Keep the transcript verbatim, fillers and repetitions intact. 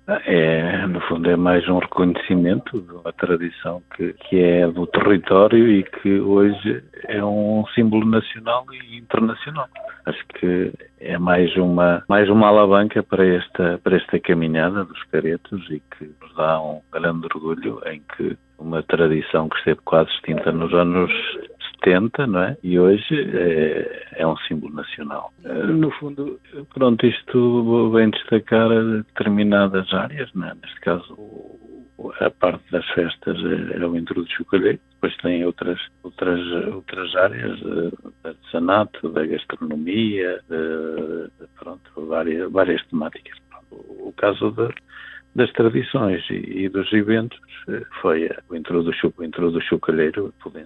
É, no fundo, é mais um reconhecimento de uma tradição que, que é do território e que hoje é um símbolo nacional e internacional. Acho que é mais uma, mais uma alavanca para esta, para esta caminhada dos caretos e que nos dá um grande orgulho em que uma tradição que esteve quase extinta nos anos setenta, não é? E hoje é, é um símbolo nacional. No fundo, pronto, isto vem destacar determinadas áreas, não é? Neste caso, a parte das festas é o intrudo chocalheiro, depois tem outras, outras, outras áreas, de artesanato, da gastronomia, de, de, pronto, várias, várias temáticas. O caso de, das tradições e, e dos eventos foi o intrudo, o intrudo chocalheiro Podense.